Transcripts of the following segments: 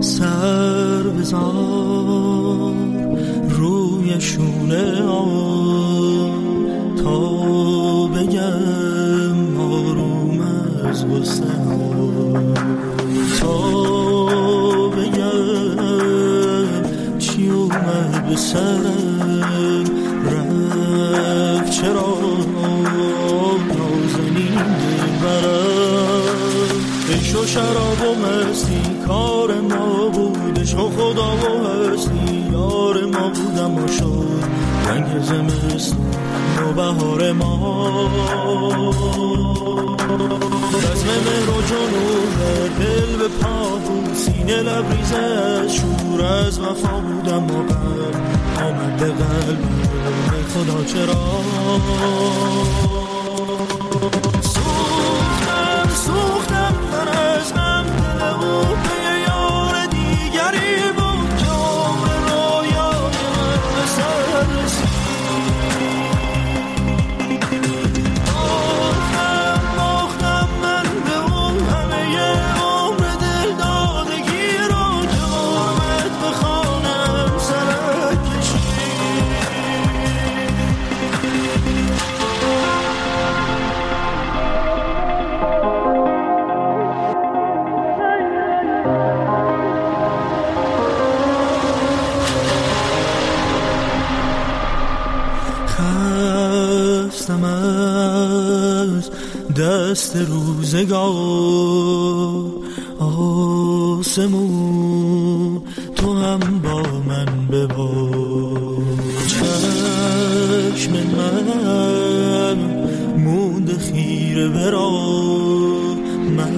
سر بذار روی شونه آن تا بگم آروم از غصه تا بگم چی اومد به سرم رفت چرا نازنین دلبرم عشق و شراب و مستی کار ما بود عشق و خدا و هستی یار ما بود اما شد رنگ زمستون و بهار ما بزم مهر و جنون دل به پا بود سینه لبریزه از شور از وفا بود اما قلب آمد به قلب خدا چرا سوختم من از غم دل او به یار دیگری بود که عمر رویای من به سر رسید باختم من به اون همه عمر دل دادگی رو که غربت به خانم سرک خستم از دست روزگار آسمون تو هم با من ببار چشم من مونده خیره برا من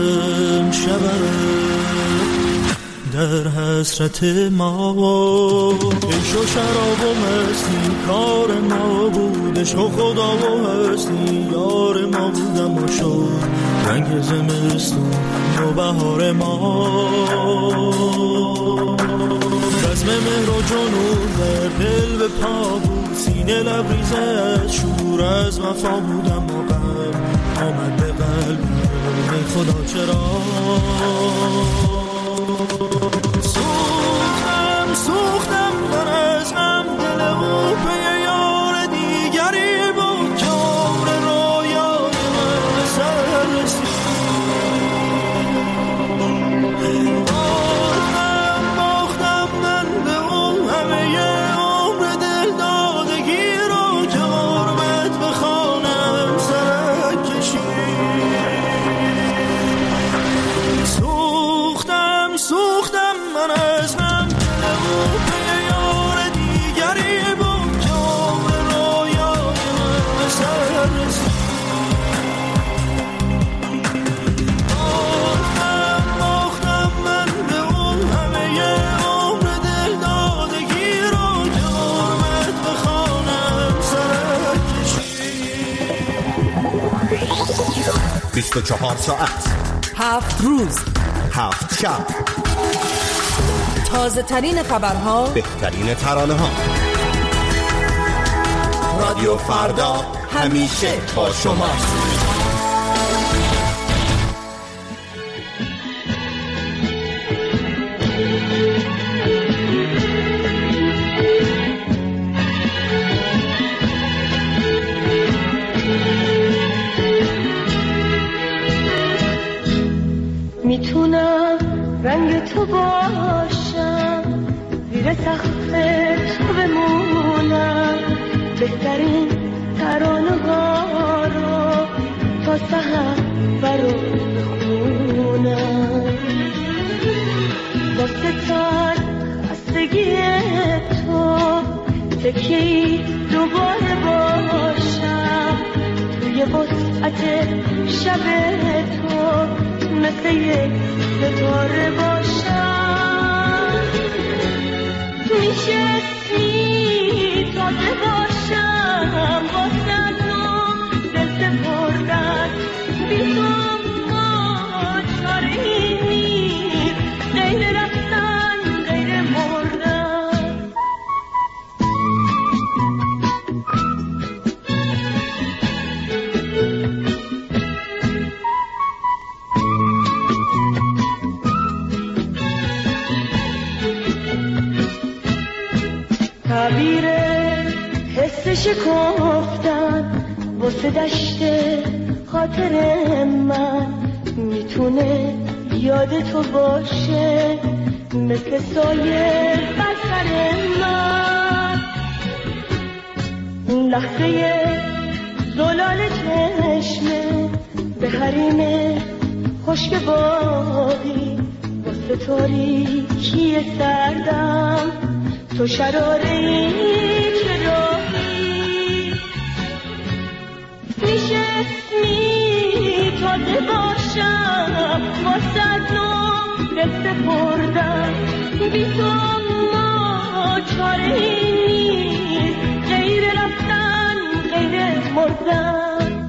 شبم در حسرت ما عشق و شراب و مستی کار ما بود عشق و خدا و هستی یار ما بود اما شد رنگ زمستون و بهار ما بزم مهر و جنون در دل به پا بود سینه لبریزه از شور از وفا بود اما قلب آمد به قلب خدا چرا سوختم من از غم دل او به یار دیگری بود که عمر رویای من به سر رسید باختم من به اون همه عمر دل دادگی رو که غربت به خانم سرک کشید سوختم من از غم دل او به یار دیگری بود که عمر رویای من به سر رسید باختم من به اون همه عمر دل دادگی رو که غربت به خانم سرک کشید 24 ساعت 7 روز 7 شب تازه ترین خبرها بهترین ترانه ها رادیو فردا همیشه با شماست میتونم رنگ تو باشم زیر سقف تو بمونم بهترین ترانه ها رو تا سحر برات بخونم واسه تن خستگی تو تکیه‌ای دوباره باشم توی وسعت شب تو مثل یک ستاره باشم میشه اسمی تازه باشم واسه تو دل سپردن بی تو ما چاره‌ای نیست غیر رفتن غیر مردن شکفتن واسه دشت خاطر من میتونه یاد تو باشه مثل سایه بر سر من. لحظه زلال چشمه به حریم خشک باقی واسه تاریکی سردم تو شراره چه راهی میشه تازه باشم واسه نو دست بردم بی تو ما چاره نیست غیر رفتن غیر مردن.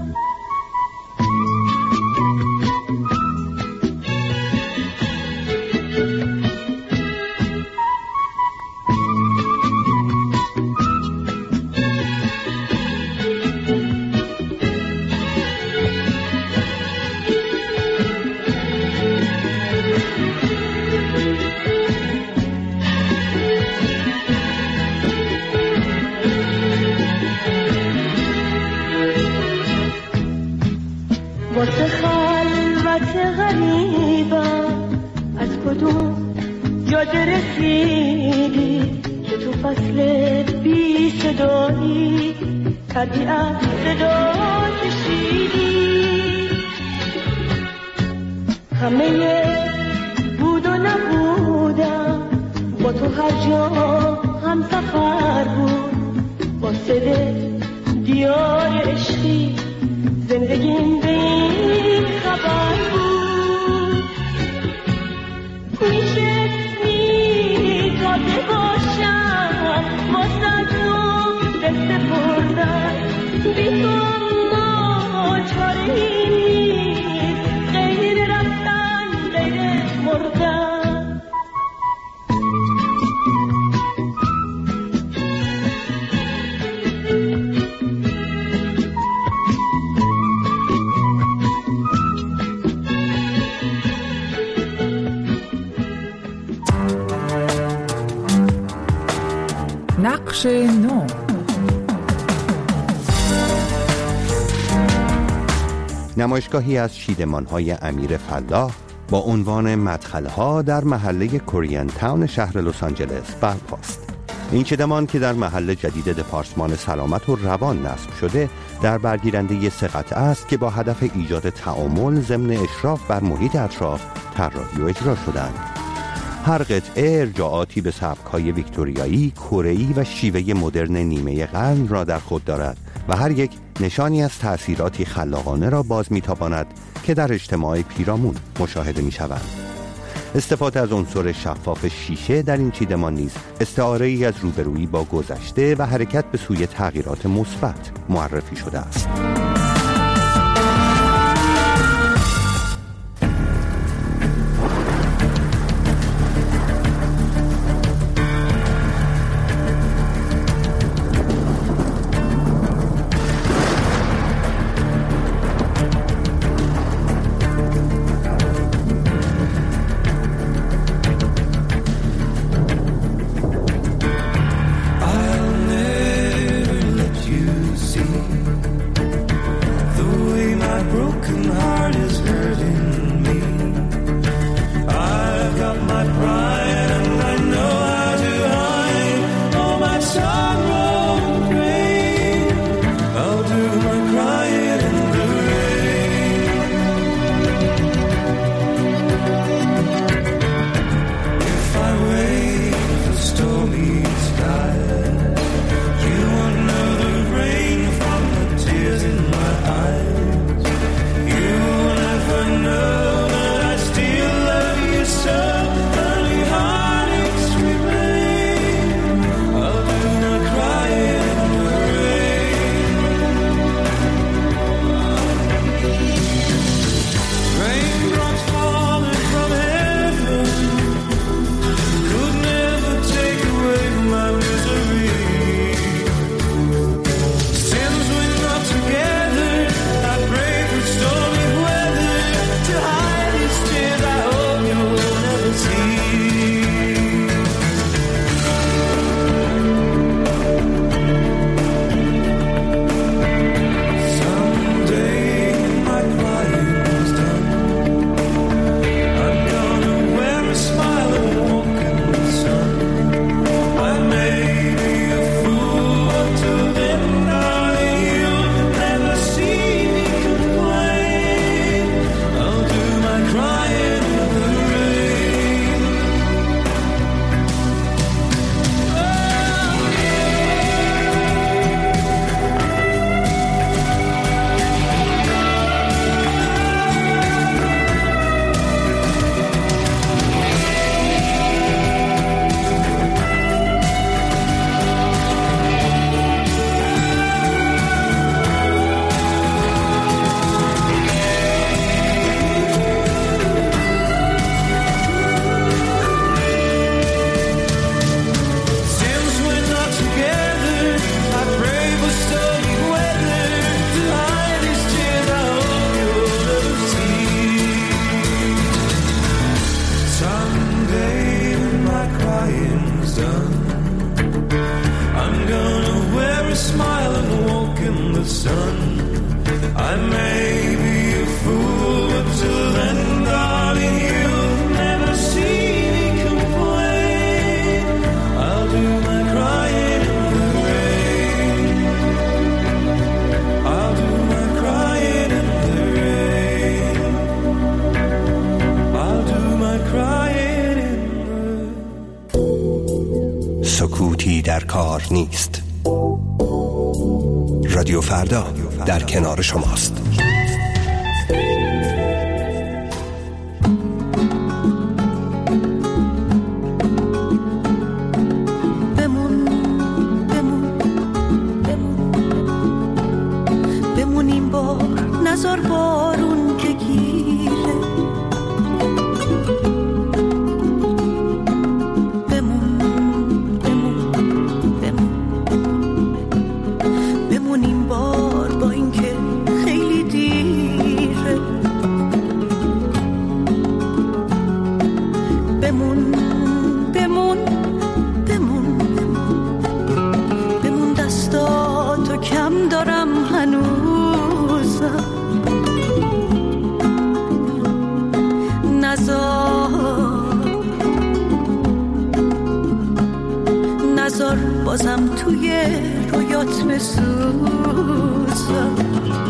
واسه خلوت غریبم از کدوم جاده رسیدی که تو فصل بی صدایی طبیعت صدا کشیدی. همه بود و نبودم با تو هر جا هم سفر بود واسه دیار عشقی زندگیم به این خبر بود. میشه تازه باشم واسه تو دست بردن بی تو ما چاره نیست غیر رفتن غیر مردن. نقش نو. نمایشگاهی از چیدمان‌های امیر فلاح با عنوان مدخل‌ها در محله کورین تاون شهر لس آنجلس برپاست. این چیدمان که در محل جدید دپارتمان سلامت و روان نصب شده در برگیرنده 3 قطعه است که با هدف ایجاد تعامل ضمن اشراف بر محیط اطراف طراحی و اجرا شدند. هر قطعه ارجاعاتی به سبک‌های ویکتوریایی، کره‌ای و شیوه مدرن نیمه قرن را در خود دارد و هر یک نشانی از تأثیراتی خلاقانه را باز می‌تاباند که در اجتماع پیرامون مشاهده می‌شوند. استفاده از عنصر شفاف شیشه در این چیدمان نیز استعاره‌ای از روبرویی با گذشته و حرکت به سوی تغییرات مثبت معرفی شده است. دیگر کار نیست. رادیو فردا در کنار شماست. بمون این بار، نزار بارون که گیره. بمون این بار با این که خیلی دیره. بمون دستاتو کم دارم هنوزم. نزار بازم توی رویات بسوزم.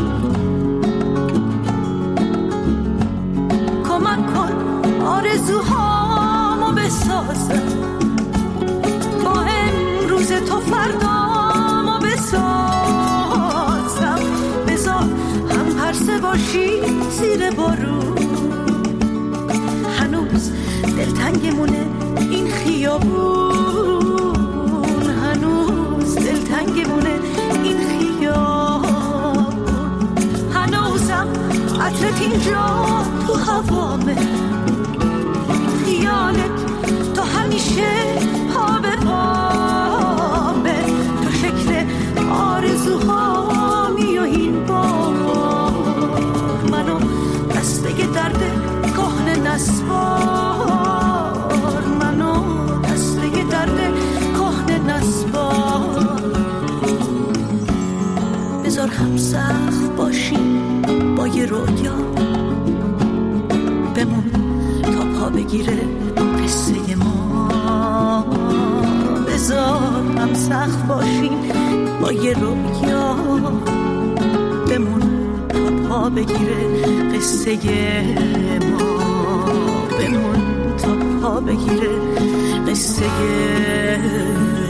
کمک کن آرزوهامو بسازم، با امروز تو فردامو بسازم. بذار هم پرسه باشی زیر بارون، هنوز دلتنگمونه این خیابون، هنوز دلتنگمونه این خیابون. هنوزم عطرت اینجا تو هوامه، خیالت تو همیشه پا به پامه. تو شکل آرزوهامی و این بار منو دسته درد کهنه نسبار، منو دسته درد کهنه نسبار. بذار هم سخت باشیم با یه رویا، بمون تا پا بگیره قصه ما. بذار هم سخت باشیم با یه رویا، بمون تا پا بگیره قصه ما. بمون تا پا بگیره قصه